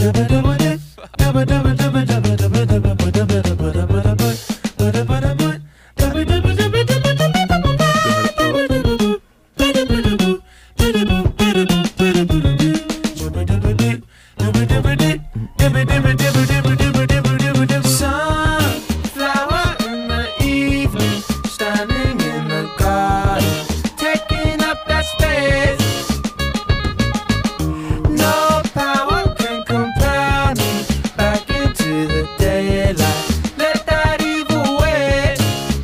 Sunflower in the evening, standing in the garden, taking up that space. No power can compare me back into the daylight. Let that evil wait.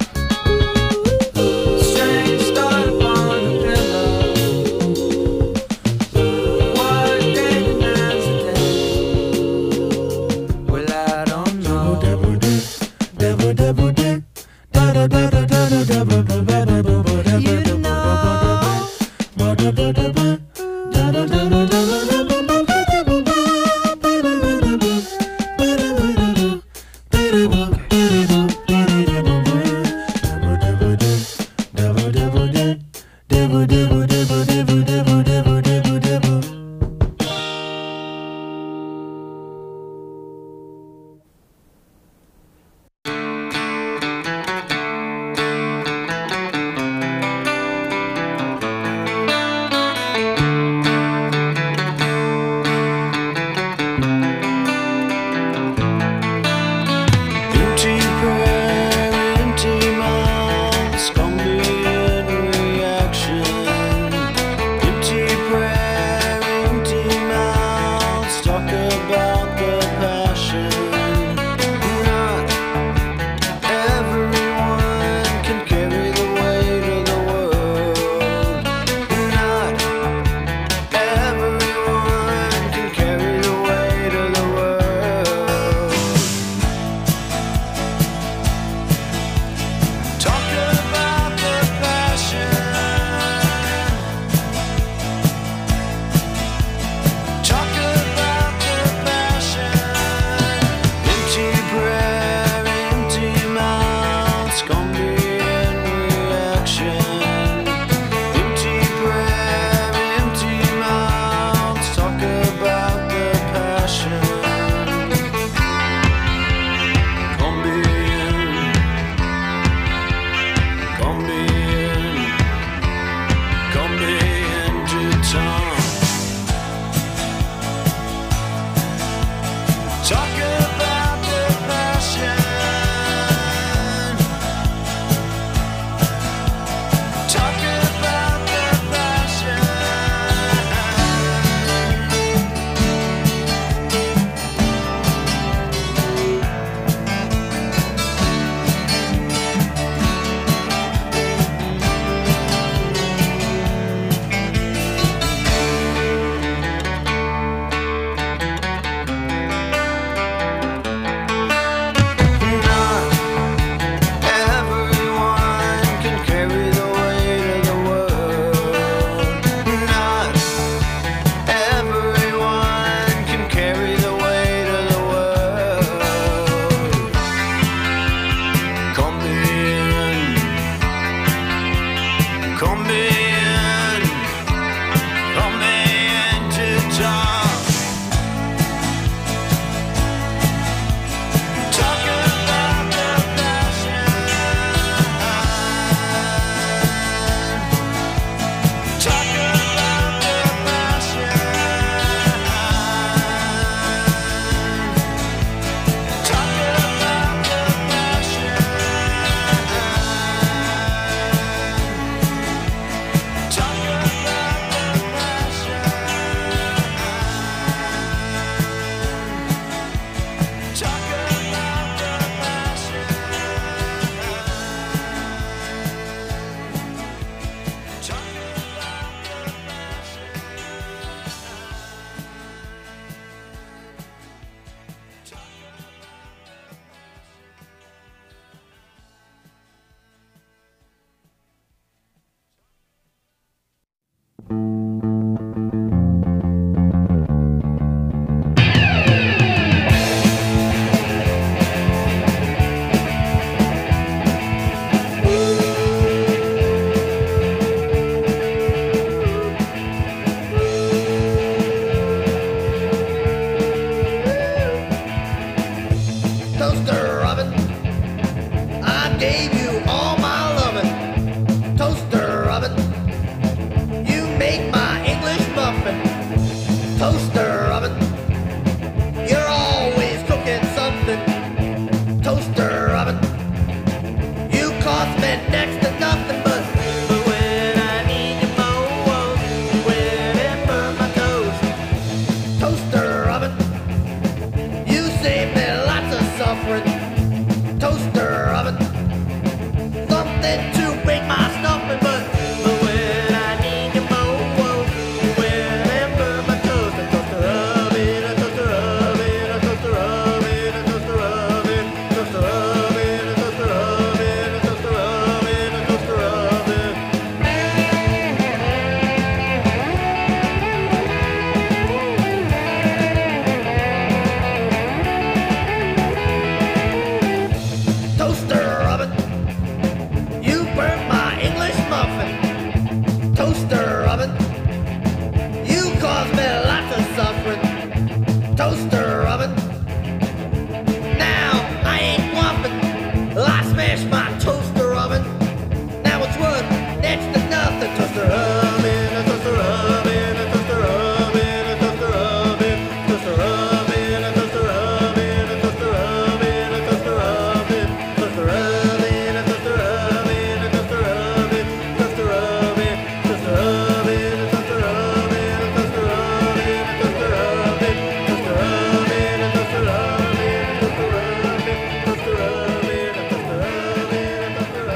Strange start upon the pillow. What day demands a day? toaster oven. Now I ain't whopping, well, I smashed my toaster oven. Now it's wood, next to nothing. Toaster oven, a toaster oven, a toaster oven, a toaster oven, toaster oven, a toaster oven, a toaster oven, a toaster oven, toaster oven, a toaster oven, a toaster oven, toaster oven, toaster oven, a toaster oven, a toaster oven, a toaster oven, toaster oven, a toaster oven, a toaster oven, toaster oven, a toaster oven, a toaster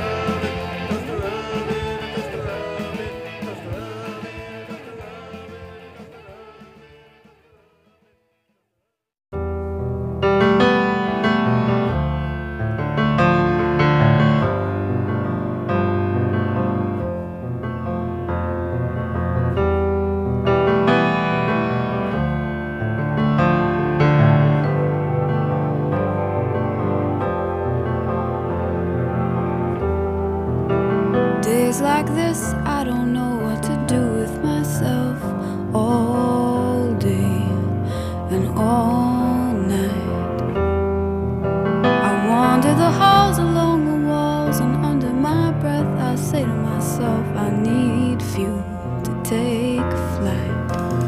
Days like this, I don't know what to do with myself all day and all night. I wander the halls along the walls, and under my breath I say to myself, I need fuel to take flight.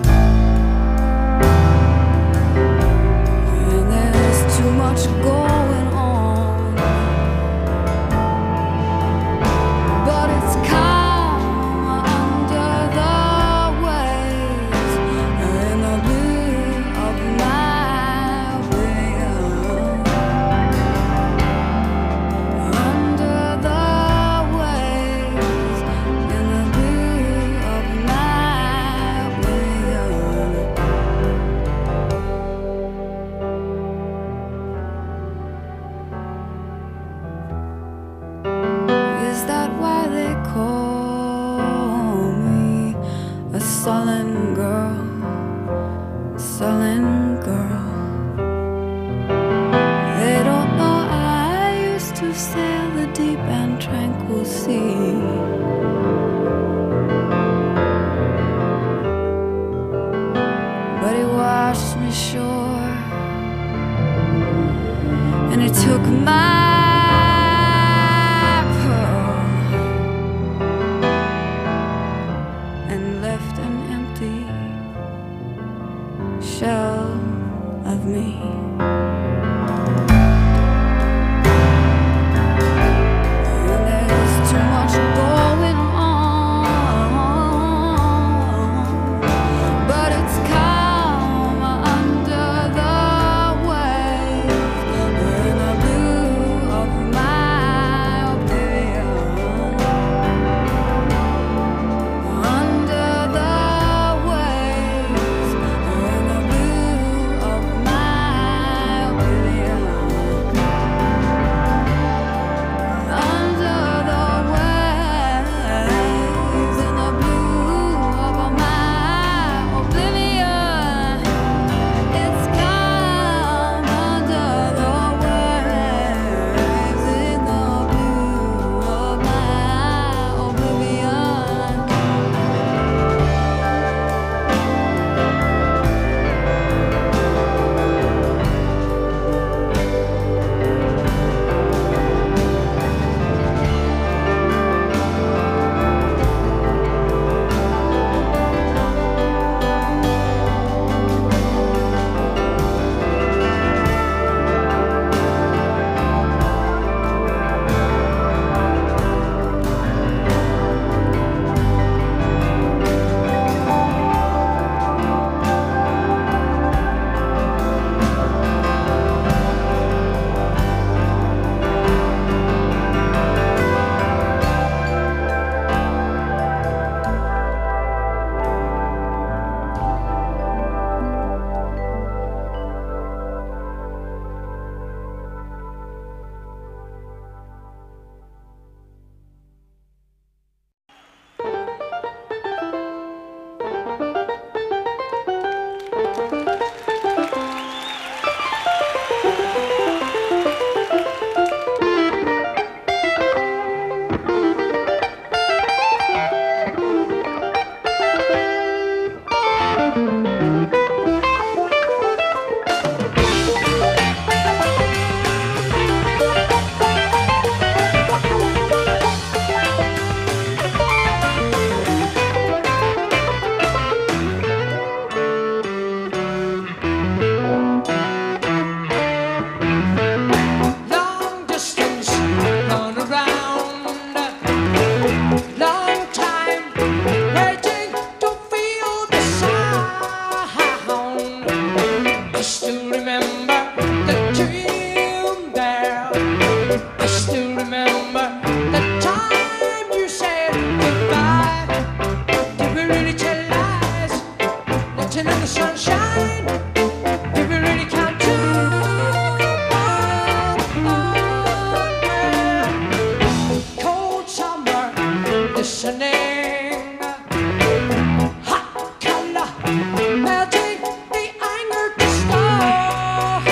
And there's too much going on, but it's calm under the waves and the blue of my wings. Under the waves and the blue of my wings. Is that why they call me a sullen girl? Sullen girl. They don't know I used to sail the deep and tranquil sea. But he washed me sure, and he took my pearl and left an empty shell of me. And there's too much going on, but it's calm under the waves in the blue of my oblivion. Under the waves in the blue of my still remember the dream there. I still remember the time you said goodbye. Did we really tell lies? Nothing in the sunshine. Did we really count to cold summer listening? Hot color melting the anger to start.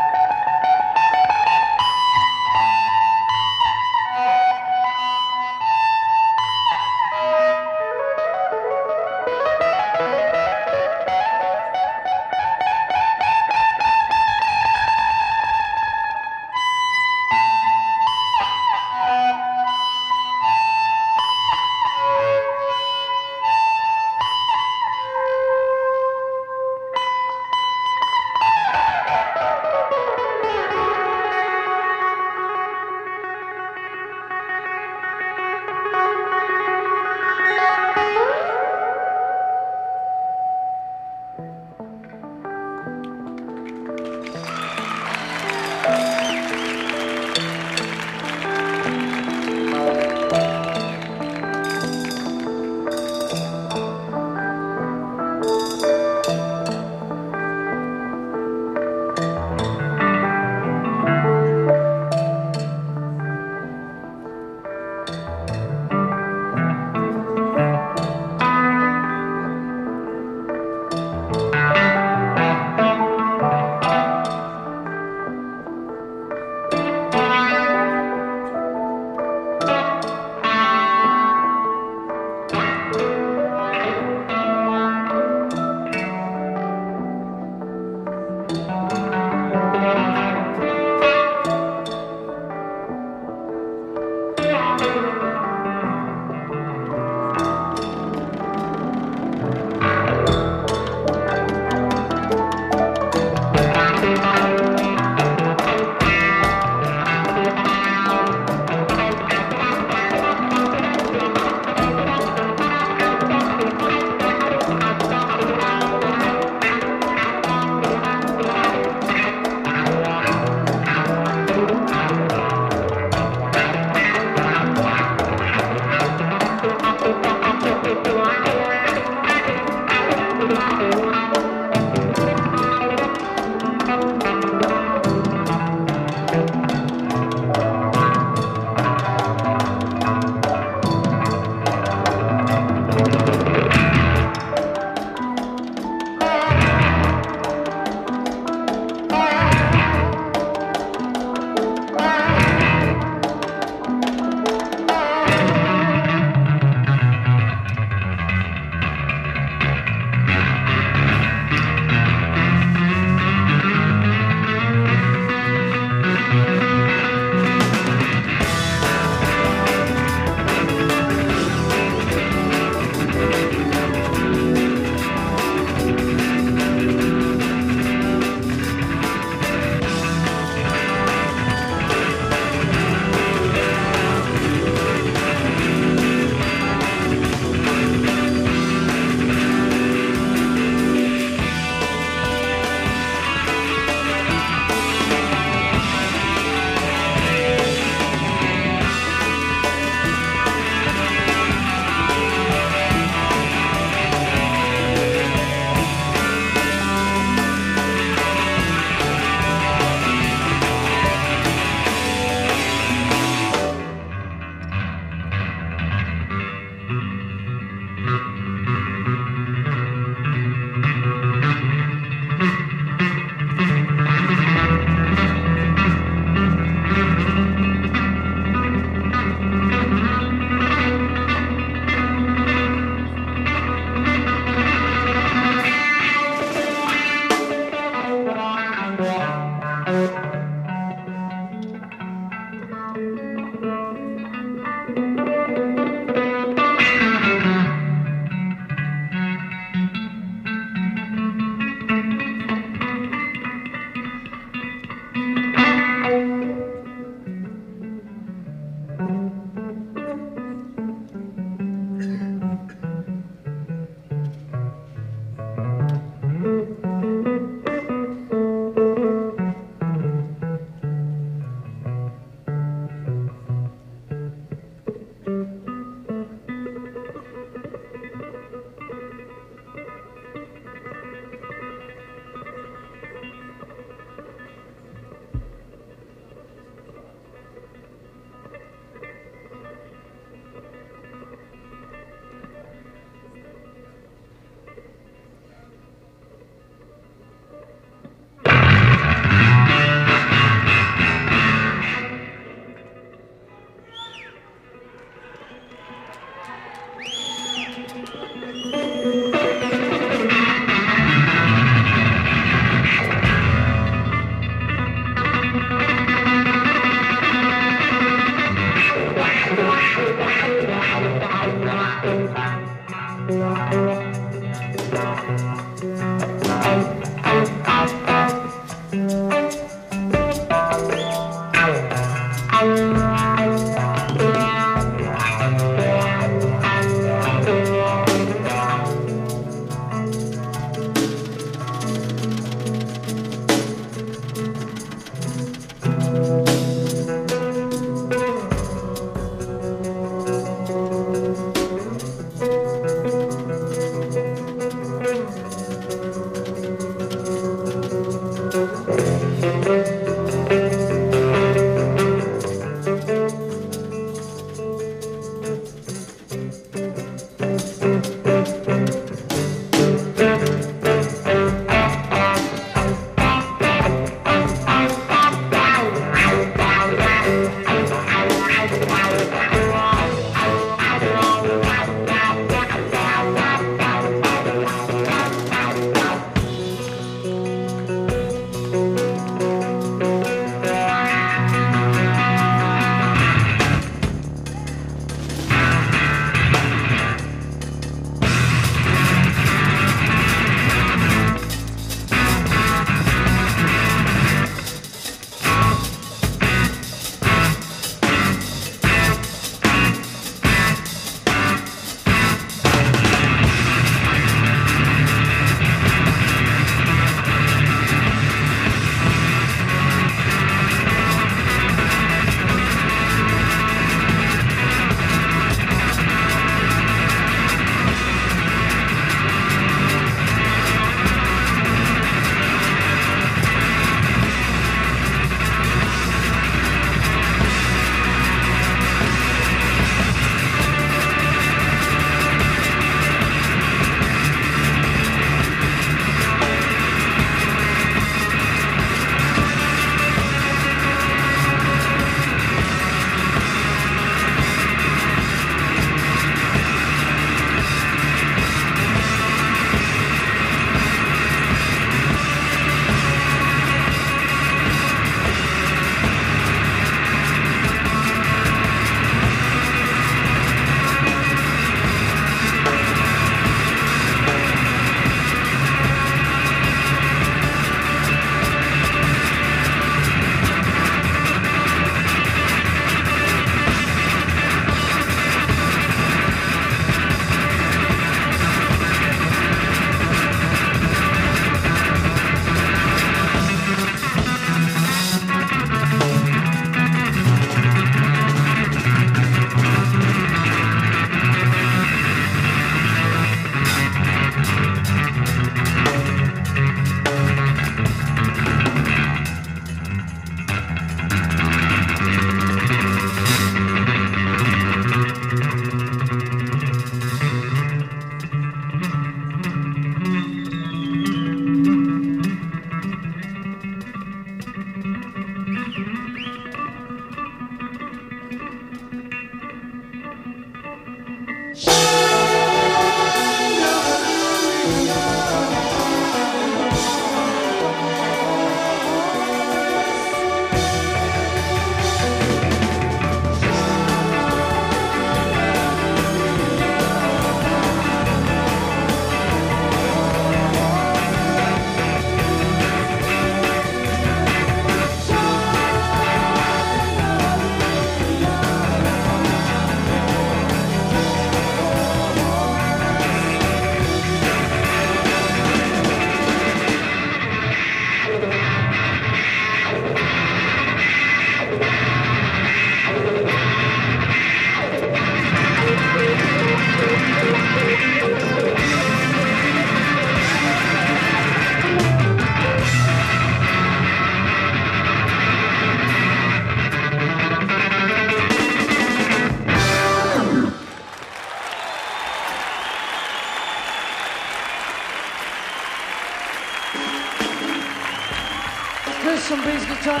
Chris on bass guitar.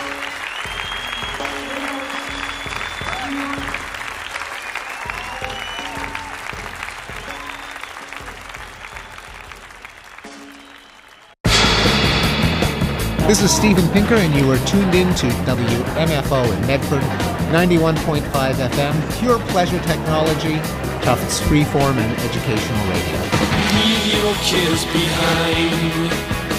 This is Steven Pinker, and you are tuned in to WMFO in Medford, 91.5 FM, pure pleasure technology, Tufts freeform and educational radio. Leave your cares behind.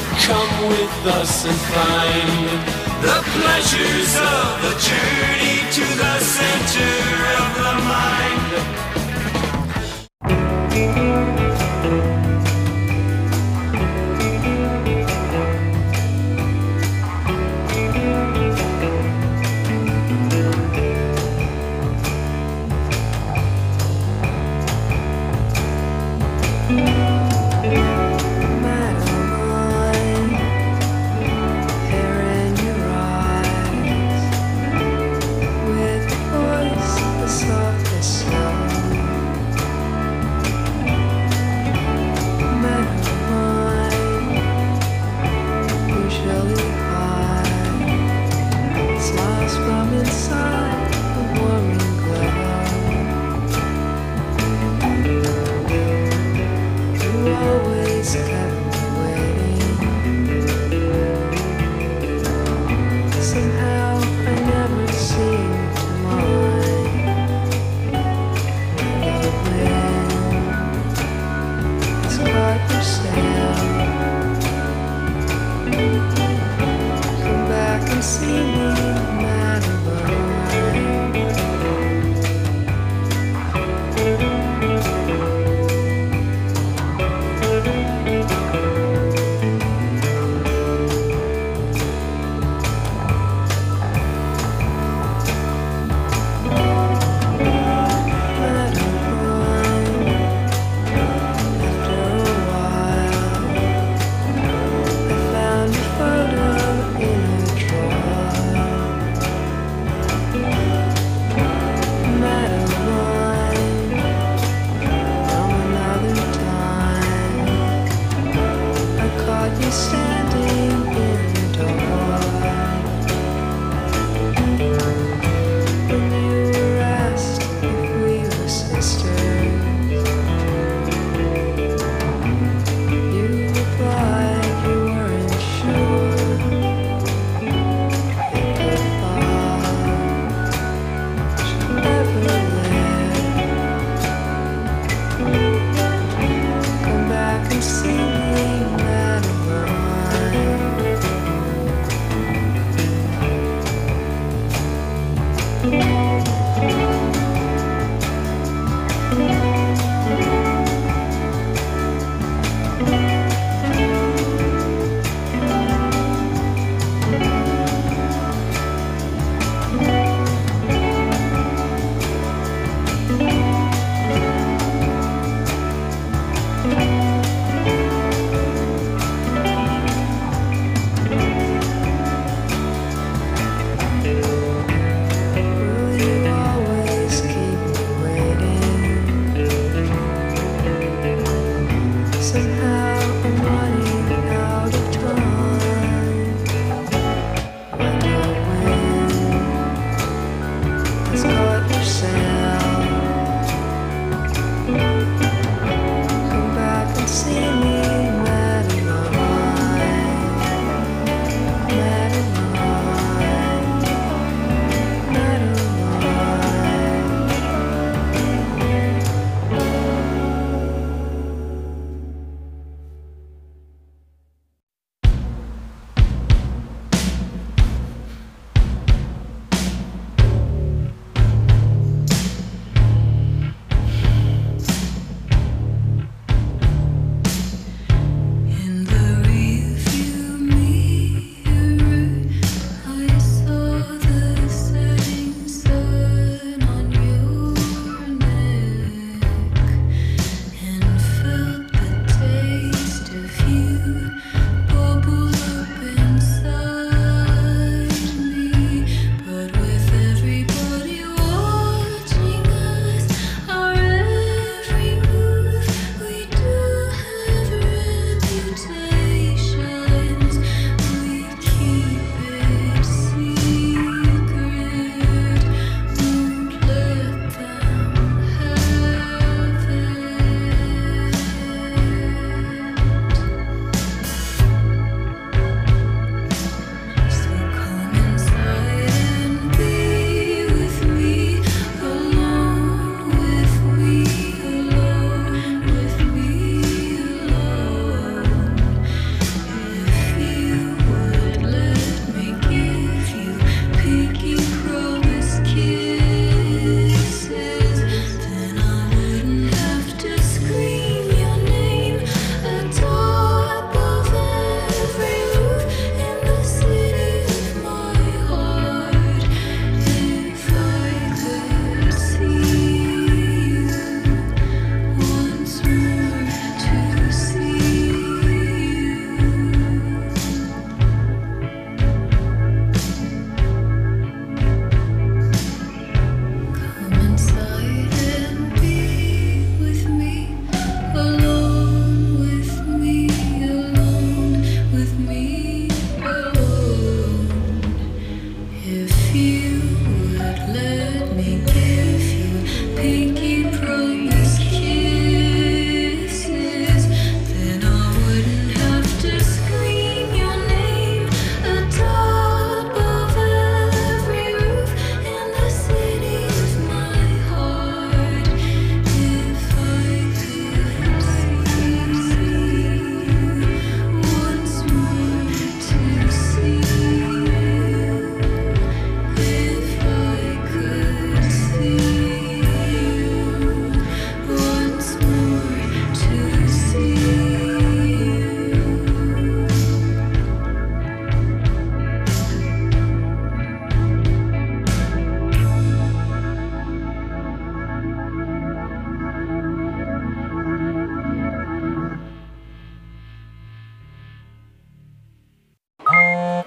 Come with us and find the pleasures of the journey to the center of the mind. Keep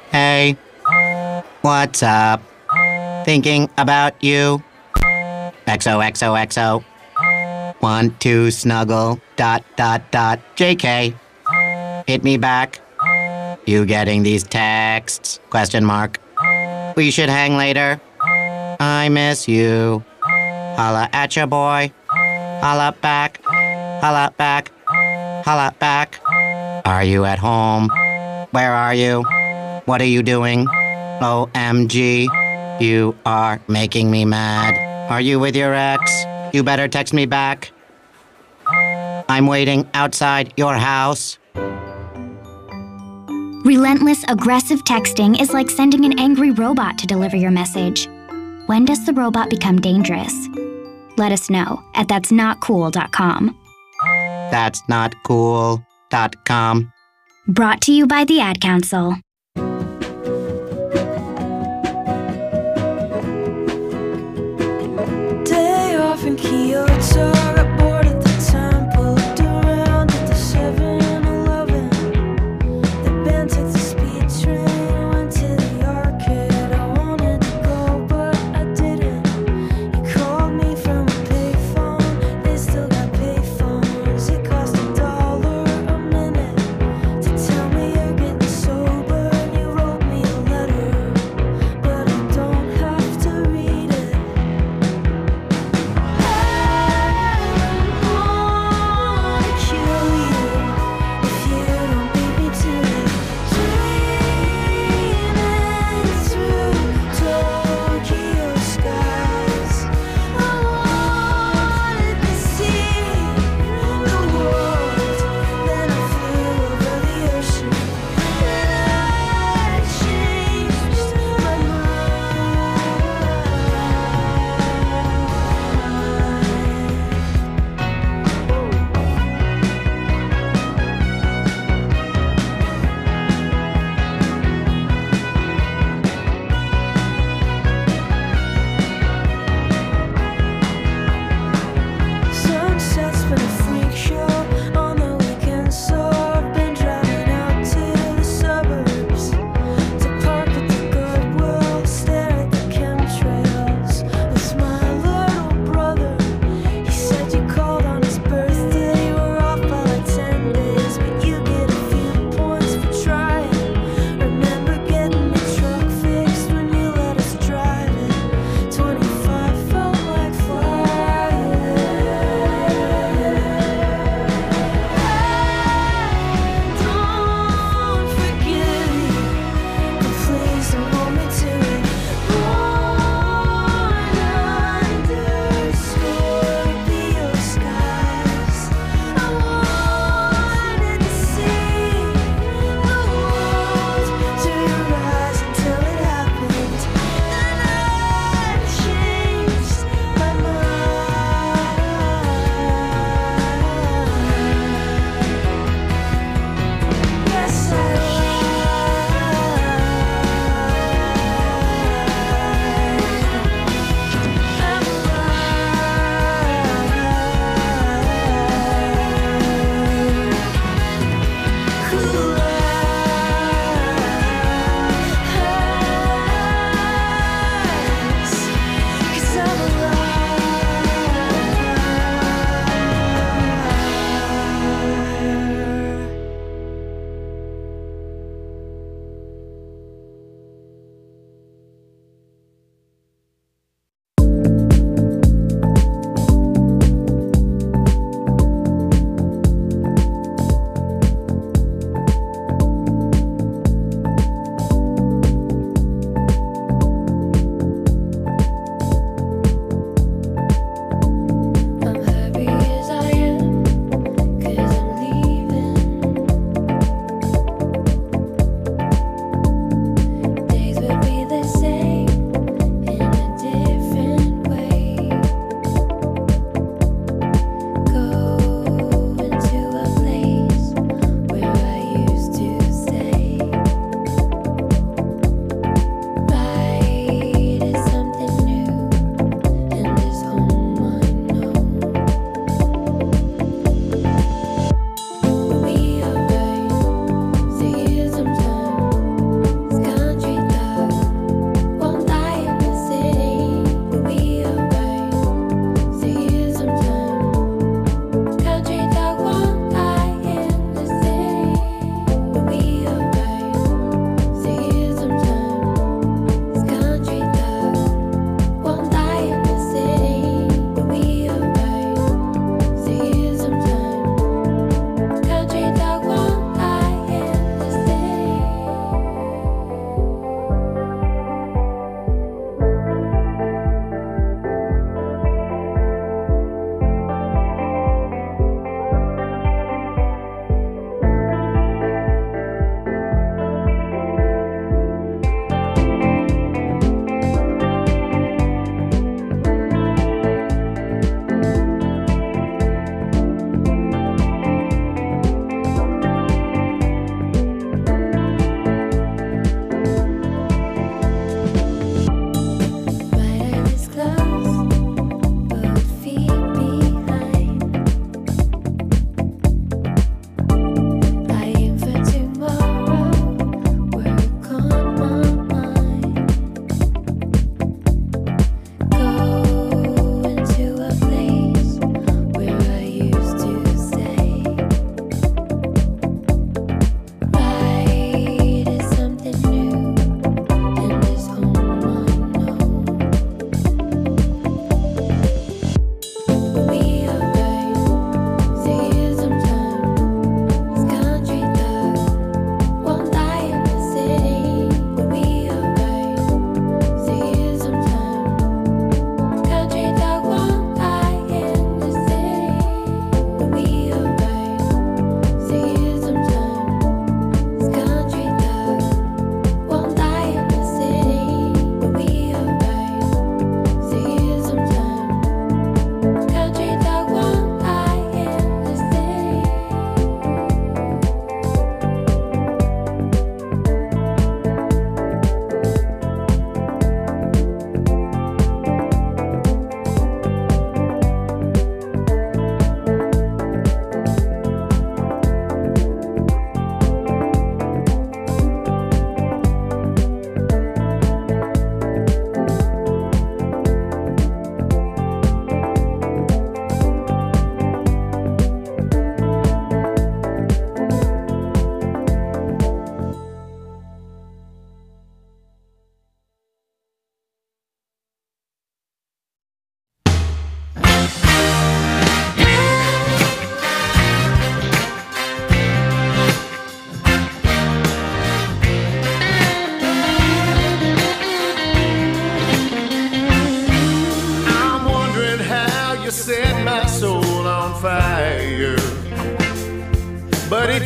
Hey, what's up? Thinking about you. XOXOXO. 1, 2, snuggle. ... JK. Hit me back. You getting these texts? Question mark. We should hang later. I miss you. Holla at ya, boy. Holla back. Holla back. Holla back. Are you at home? Where are you? What are you doing? OMG. You are making me mad. Are you with your ex? You better text me back. I'm waiting outside your house. Relentless, aggressive texting is like sending an angry robot to deliver your message. When does the robot become dangerous? Let us know at that'snotcool.com. That'snotcool.com. Brought to you by the Ad Council. Day off in Kyoto, got bored at the temple, looked around at the 7-Eleven. The band took the speed train, went to the arcade. I wanted to go, but I didn't. You called me from a payphone, they still got payphones. It cost $1 a minute to tell me you're getting sober.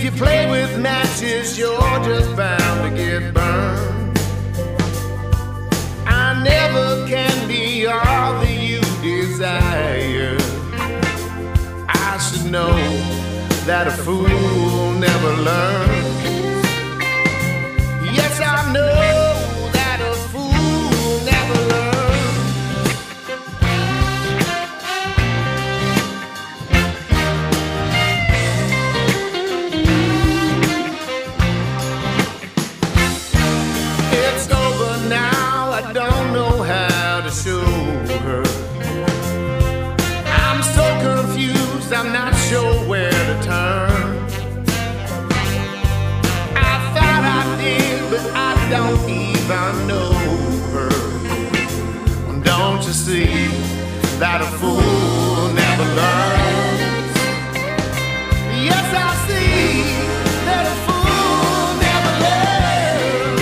you play with matches, you're just bound to get burned. I never can be all that you desire. I should know that a fool never learns. Yes, I know that a fool never learns. It's over now, I don't know how to show her. I'm so confused, I'm not sure where to turn. I thought I did, but I don't even know her. Don't you see that a fool never learns? Yes, I see that a fool never learns.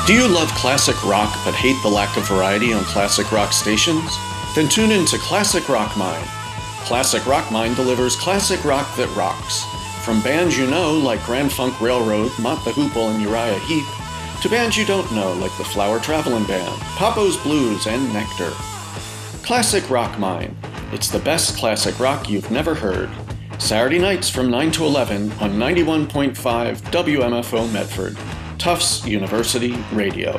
Do you love classic rock but hate the lack of variety on classic rock stations? Then tune in to Classic Rock Mine. Classic Rock Mine delivers classic rock that rocks. From bands you know like Grand Funk Railroad, Mott the Hoople, and Uriah Heep, to bands you don't know like the Flower Traveling Band, Papo's Blues, and Nectar. Classic Rock Mine. It's the best classic rock you've never heard. Saturday nights from 9 to 11 on 91.5 WMFO Medford. Tufts University Radio.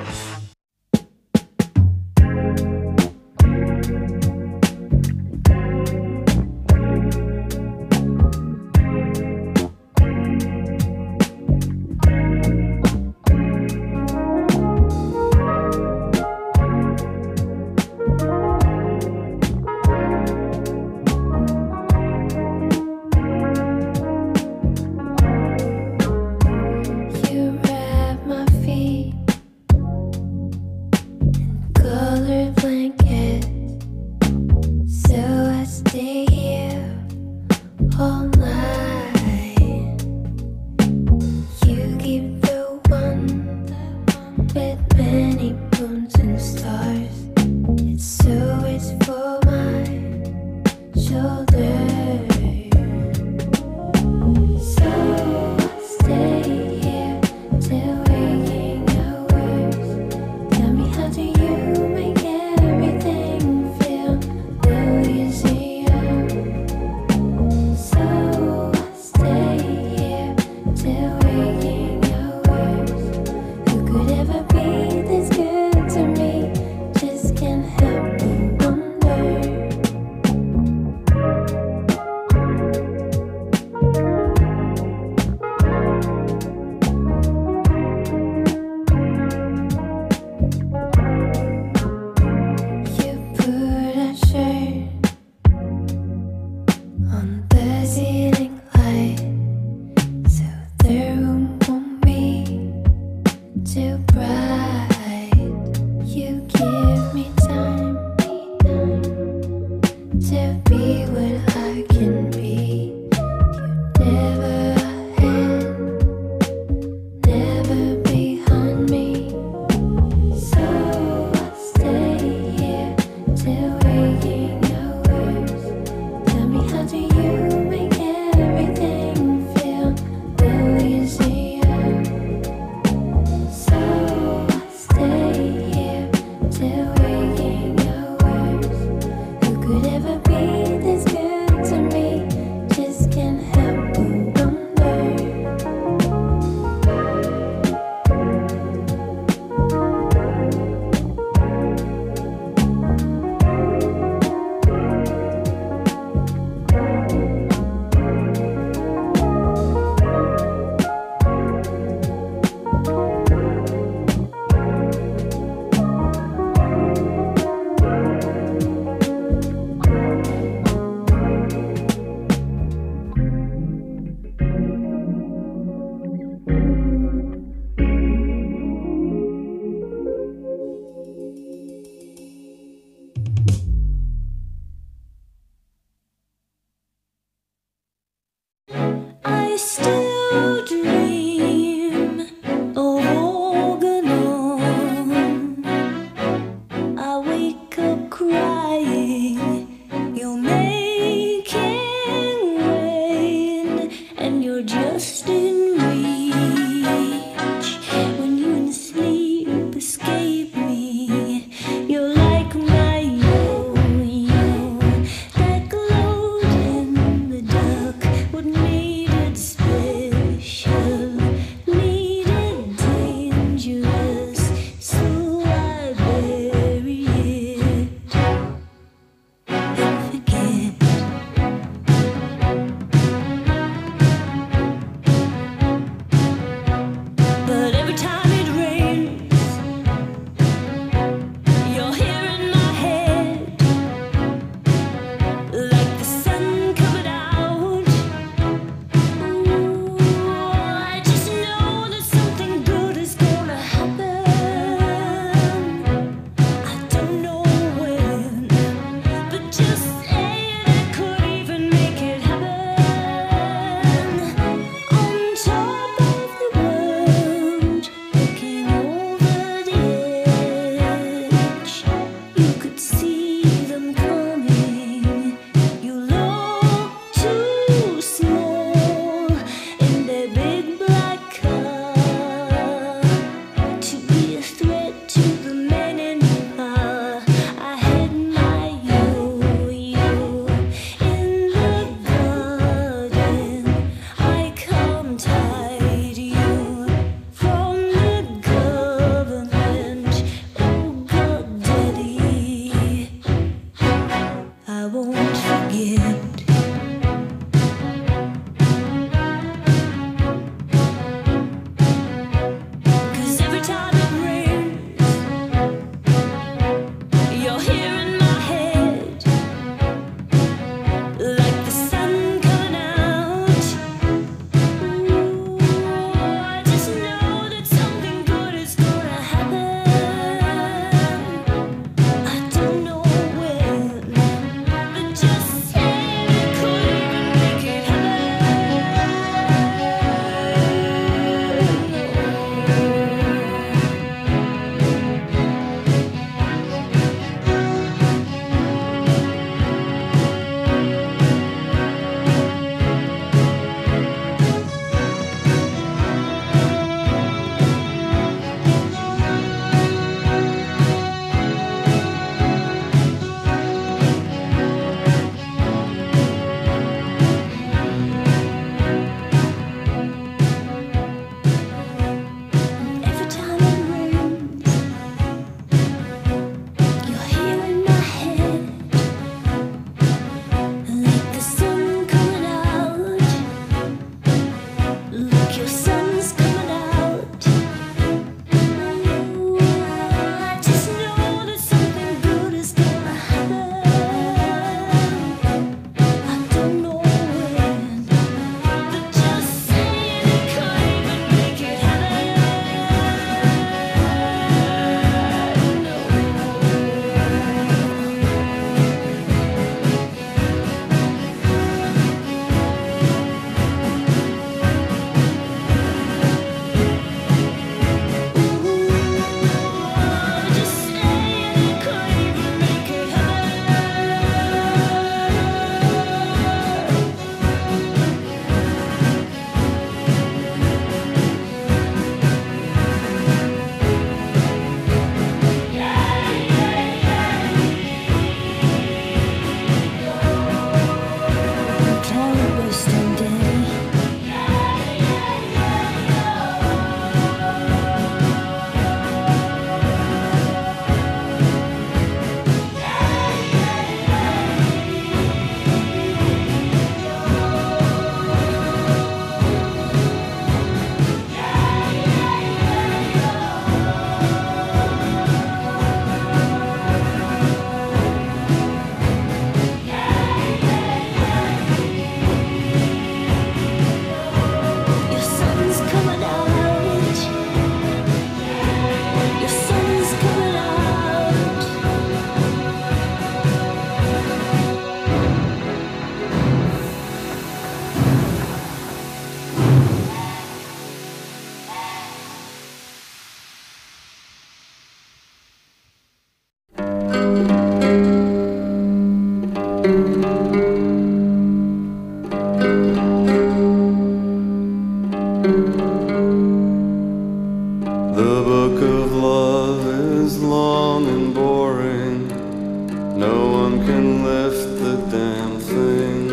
The book of love is long and boring. No one can lift the damn thing.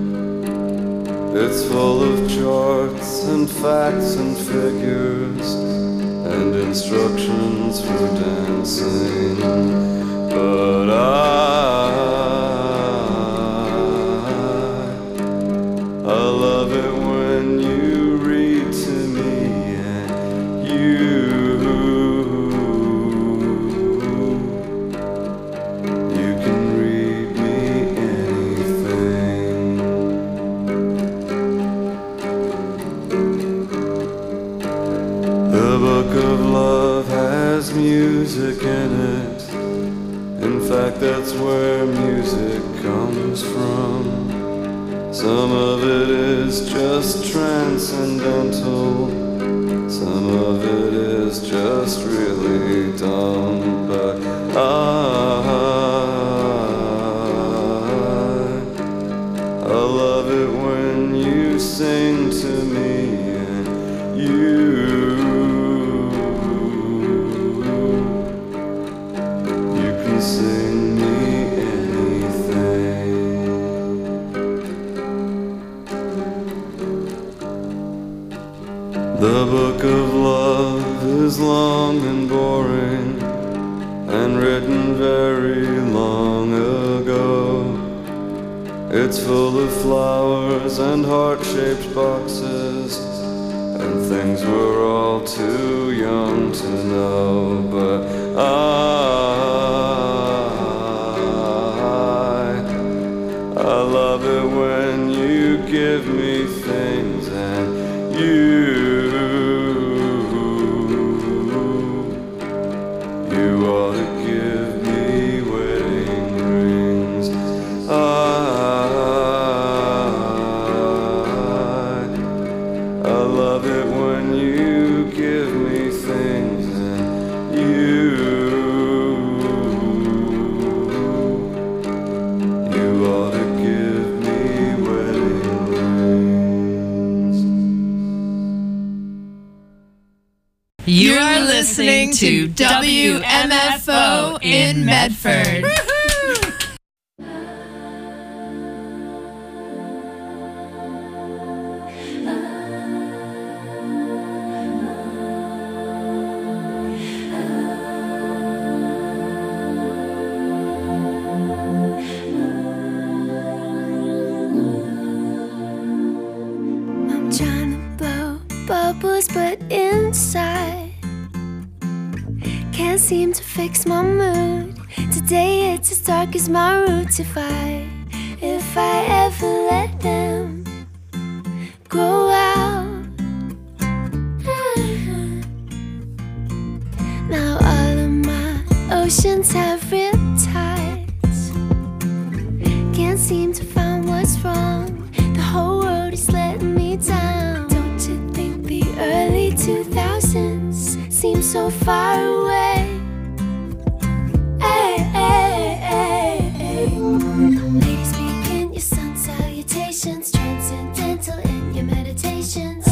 It's full of charts and facts and figures and instructions for dancing. But I love it when you read to me and you can read me anything. The book of love has music in it. In fact, that's where music comes from. Some of it is just transcendental. Some of it is just really dumb. But I love it when you sing to me and you can sing me anything. The book of love is long and boring and written very long ago. It's full of flowers and heart-shaped boxes and things we're all too young to know. But I love it when you give me things and you ought to give me wedding rings. I love it when you give me things and you ought to give me wedding rings. You are listening to WMFO in Medford. I'm trying to blow bubbles, but inside can't seem to fix my mood. Today it's as dark as my roots. If I ever let them grow out. Now all of my oceans have riptides. Can't seem to find what's wrong. The whole world is letting me down. Don't you think the early 2000s seem so far away? Hey, hey, hey, hey. Ladies, begin your sun salutations, transcendental in your meditations.